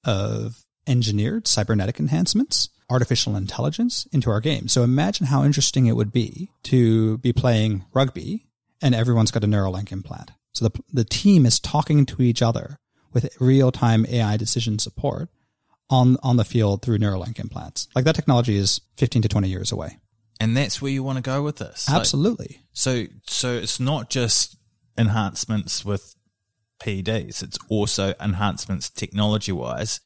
of engineered cybernetic enhancements, artificial intelligence into our game. So imagine how interesting it would be to be playing rugby and everyone's got a Neuralink implant. So the team is talking to each other with real-time AI decision support on the field through Neuralink implants. That technology is 15 to 20 years away. And that's where you want to go with this. Absolutely. So it's not just enhancements with PEDs. It's also enhancements technology-wise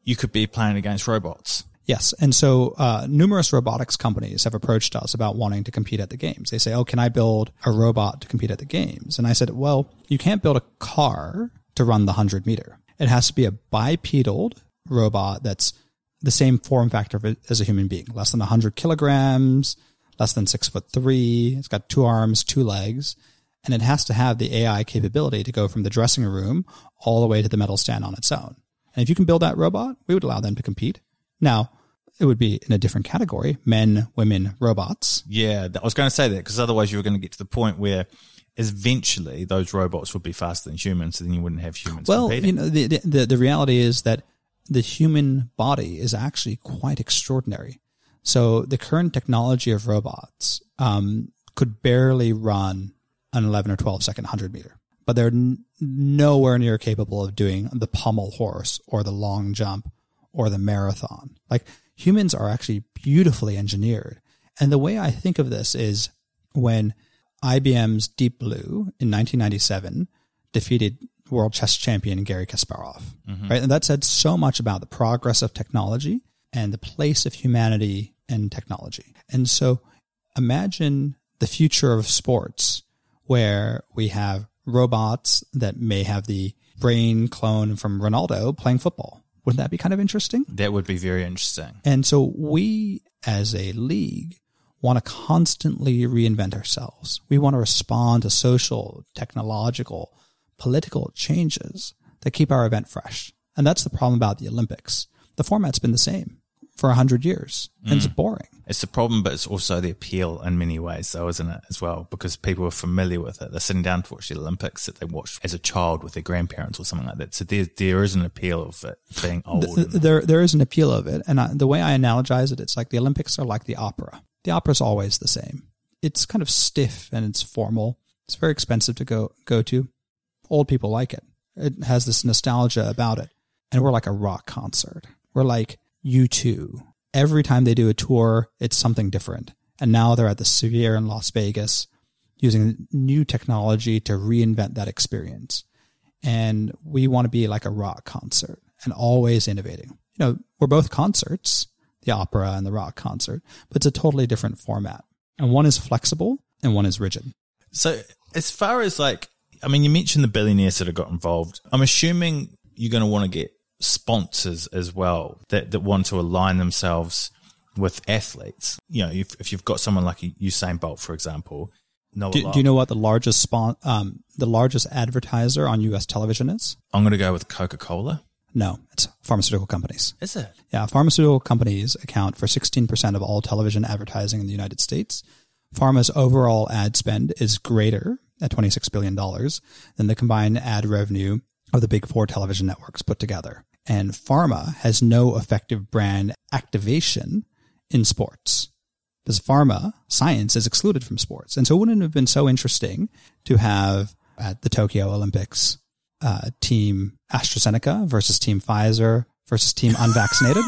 you could be playing against robots. Yes. And so numerous robotics companies have approached us about wanting to compete at the games. They say, oh, can I build a robot to compete at the games? And I said, well, you can't build a car to run the 100-meter. It has to be a bipedal robot that's the same form factor as a human being, less than 100 kilograms, less than 6'3". It's got 2 arms, 2 legs, and it has to have the AI capability to go from the dressing room all the way to the medal stand on its own. And if you can build that robot, we would allow them to compete. Now, it would be in a different category, men, women, robots. Yeah, I was going to say that because otherwise you were going to get to the point where eventually those robots would be faster than humans, so then you wouldn't have humans competing. Well, the reality is that the human body is actually quite extraordinary. So the current technology of robots could barely run an 11 or 12 second 100-meter, but they're nowhere near capable of doing the pommel horse or the long jump or the marathon. Like, humans are actually beautifully engineered. And the way I think of this is when IBM's Deep Blue in 1997 defeated world chess champion Garry Kasparov, right? And that said so much about the progress of technology and the place of humanity and technology. And so imagine the future of sports where we have robots that may have the brain clone from Ronaldo playing football. Wouldn't that be kind of interesting? That would be very interesting. And so we, as a league, want to constantly reinvent ourselves. We want to respond to social, technological, political changes that keep our event fresh. And that's the problem about the Olympics. The format's been the same for 100 years, and it's boring. It's the problem, but it's also the appeal in many ways, though, isn't it, as well? Because people are familiar with it. They're sitting down to watch the Olympics that they watched as a child with their grandparents or something like that. So there is an appeal of it being old. There is an appeal of it. And the way I analogize it, it's like the Olympics are like the opera. The opera's always the same. It's kind of stiff and it's formal. It's very expensive to go to. Old people like it. It has this nostalgia about it. And we're like a rock concert. We're like U2. Every time they do a tour, it's something different. And now they're at the Sphere in Las Vegas using new technology to reinvent that experience. And we want to be like a rock concert and always innovating. You know, we're both concerts, the opera and the rock concert, but it's a totally different format. And one is flexible and one is rigid. So as far as like, I mean, you mentioned the billionaires that have got involved. I'm assuming you're going to want to get sponsors as well that want to align themselves with athletes. You know, if you've got someone like Usain Bolt, for example. Do you know what the largest advertiser on U.S. television is? I'm going to go with Coca-Cola. No, it's pharmaceutical companies. Is it? Yeah, pharmaceutical companies account for 16% of all television advertising in the United States. Pharma's overall ad spend is greater at $26 billion than the combined ad revenue of the big 4 television networks put together. And pharma has no effective brand activation in sports. Because pharma science is excluded from sports. And so wouldn't it have been so interesting to have at the Tokyo Olympics team AstraZeneca versus team Pfizer versus team unvaccinated?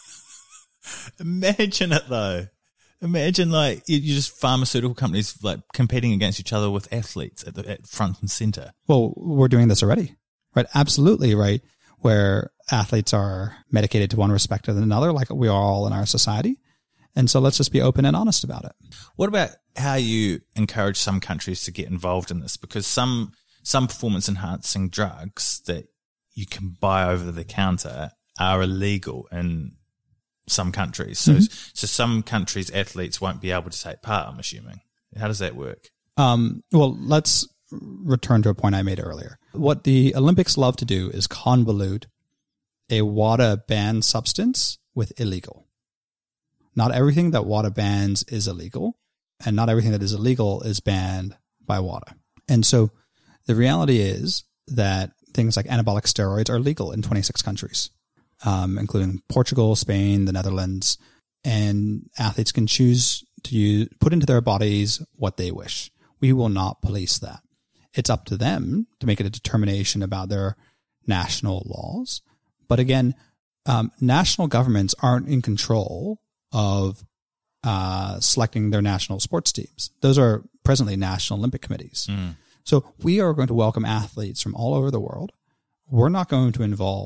Imagine it though. Imagine like you just pharmaceutical companies like competing against each other with athletes at front and center. Well, we're doing this already, right? Absolutely, right? Where athletes are medicated to one respect or another, like we are all in our society. And so let's just be open and honest about it. What about how you encourage some countries to get involved in this? Because some performance enhancing drugs that you can buy over the counter are illegal in some countries. So, so some countries' athletes won't be able to take part, I'm assuming. How does that work? Well, let's return to a point I made earlier. What the Olympics love to do is convolute a WADA banned substance with illegal. Not everything that WADA bans is illegal, and not everything that is illegal is banned by WADA. And so the reality is that things like anabolic steroids are legal in 26 countries. Including Portugal, Spain, the Netherlands, and athletes can choose to put into their bodies what they wish. We will not police that. It's up to them to make a determination about their national laws. But again, national governments aren't in control of selecting their national sports teams. Those are presently national Olympic committees. So we are going to welcome athletes from all over the world. We're not going to involve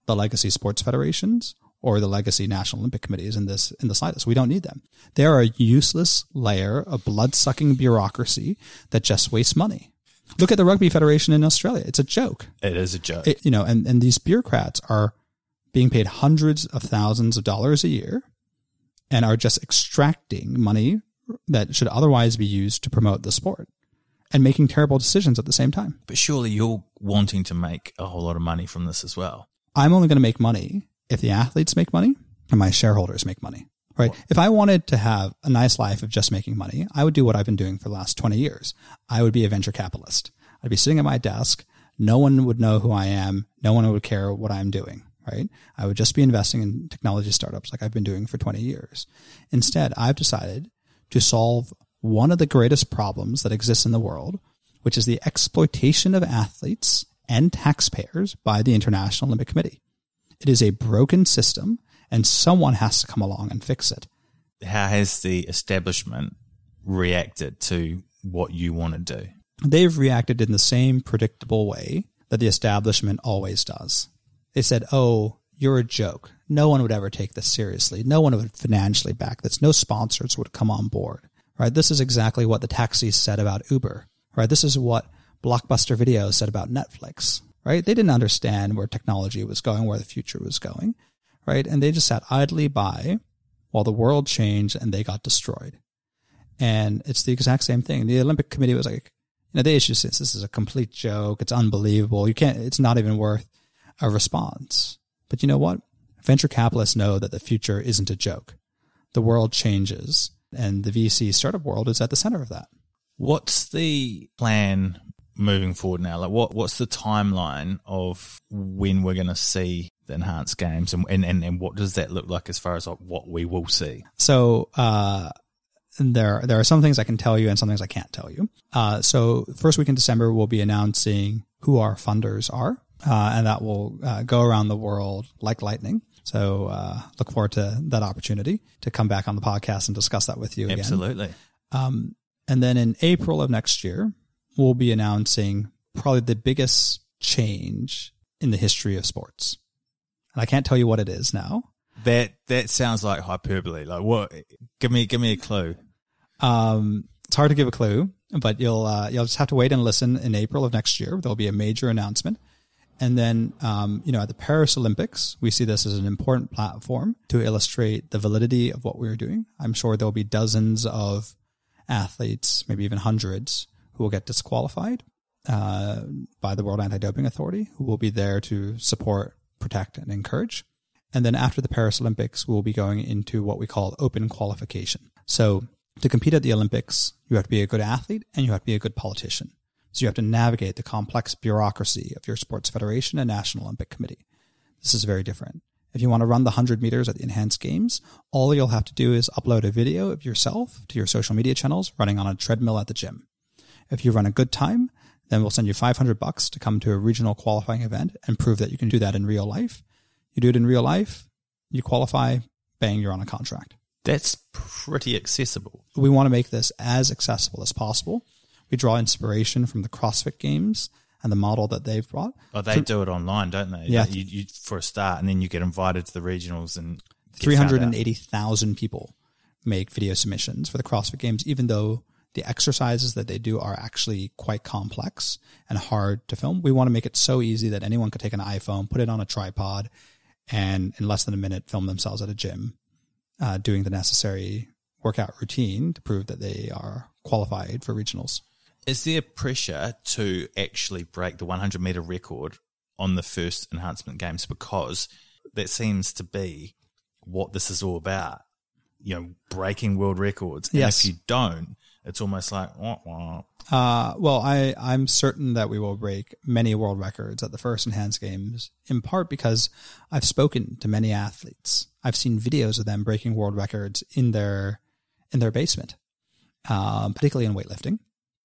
the legacy sports federations or the legacy National Olympic Committees in the slightest. We don't need them. They are a useless layer of blood-sucking bureaucracy that just wastes money. Look at the Rugby Federation in Australia. It's a joke. It is a joke. And these bureaucrats are being paid hundreds of thousands of dollars a year and are just extracting money that should otherwise be used to promote the sport and making terrible decisions at the same time. But surely you're wanting to make a whole lot of money from this as well. I'm only going to make money if the athletes make money and my shareholders make money, right? What? If I wanted to have a nice life of just making money, I would do what I've been doing for the last 20 years. I would be a venture capitalist. I'd be sitting at my desk. No one would know who I am. No one would care what I'm doing, right? I would just be investing in technology startups like I've been doing for 20 years. Instead, I've decided to solve one of the greatest problems that exists in the world, which is the exploitation of athletes and taxpayers by the International Olympic Committee. It is a broken system, and someone has to come along and fix it. How has the establishment reacted to what you want to do? They've reacted in the same predictable way that the establishment always does. They said, oh, you're a joke. No one would ever take this seriously. No one would financially back this. No sponsors would come on board, right? This is exactly what the taxis said about Uber, right? This is what Blockbuster Video said about Netflix, right? They didn't understand where technology was going, where the future was going, right? And they just sat idly by while the world changed and they got destroyed. And it's the exact same thing. The Olympic Committee was like, they issued this is a complete joke. It's unbelievable. It's not even worth a response. But you know what? Venture capitalists know that the future isn't a joke. The world changes, and the VC startup world is at the center of that. What's the plan moving forward now? Like, what's the timeline of when we're going to see the enhanced games, and what does that look like as far as what we will see? So there are some things I can tell you and some things I can't tell you. So first week in December, we'll be announcing who our funders are, and that will go around the world like lightning. So look forward to that opportunity to come back on the podcast and discuss that with you again. Absolutely. And then in April of next year, we'll be announcing probably the biggest change in the history of sports. And I can't tell you what it is now. That sounds like hyperbole. Like what? Give me a clue. It's hard to give a clue, but you'll just have to wait and listen in April of next year. There'll be a major announcement. And then, at the Paris Olympics, we see this as an important platform to illustrate the validity of what we're doing. I'm sure there'll be dozens of athletes, maybe even hundreds, who will get disqualified by the World Anti-Doping Authority, who will be there to support, protect, and encourage. And then after the Paris Olympics, we'll be going into what we call open qualification. So to compete at the Olympics, you have to be a good athlete and you have to be a good politician. So you have to navigate the complex bureaucracy of your sports federation and National Olympic Committee. This is very different. If you want to run the 100 meters at the Enhanced Games, all you'll have to do is upload a video of yourself to your social media channels running on a treadmill at the gym. If you run a good time, then we'll send you $500 to come to a regional qualifying event and prove that you can do that in real life. You do it in real life, you qualify, bang, you're on a contract. That's pretty accessible. We want to make this as accessible as possible. We draw inspiration from the CrossFit Games and the model that they've brought. Oh, they do it online, don't they? Yeah. You for a start, and then you get invited to the regionals and 380,000 people make video submissions for the CrossFit Games, even though the exercises that they do are actually quite complex and hard to film. We want to make it so easy that anyone could take an iPhone, put it on a tripod, and in less than a minute film themselves at a gym doing the necessary workout routine to prove that they are qualified for regionals. Is there pressure to actually break the 100-meter record on the first enhancement games? Because that seems to be what this is all about, breaking world records. And yes. If you don't, it's almost like, wah. Well, I'm certain that we will break many world records at the first Enhanced Games, in part because I've spoken to many athletes. I've seen videos of them breaking world records in their basement, particularly in weightlifting.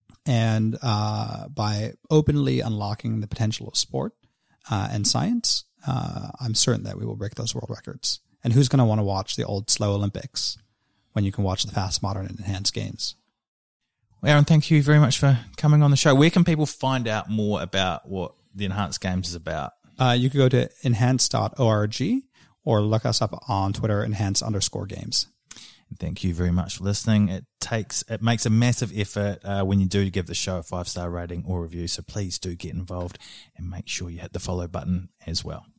And by openly unlocking the potential of sport and science, I'm certain that we will break those world records. And who's going to want to watch the old slow Olympics when you can watch the fast, modern, and Enhanced Games? Well, Aaron, thank you very much for coming on the show. Where can people find out more about what the Enhanced Games is about? You could go to enhance.org or look us up on Twitter, enhance_games. Thank you very much for listening. It makes a massive effort when you do give the show a 5-star rating or review. So please do get involved and make sure you hit the follow button as well.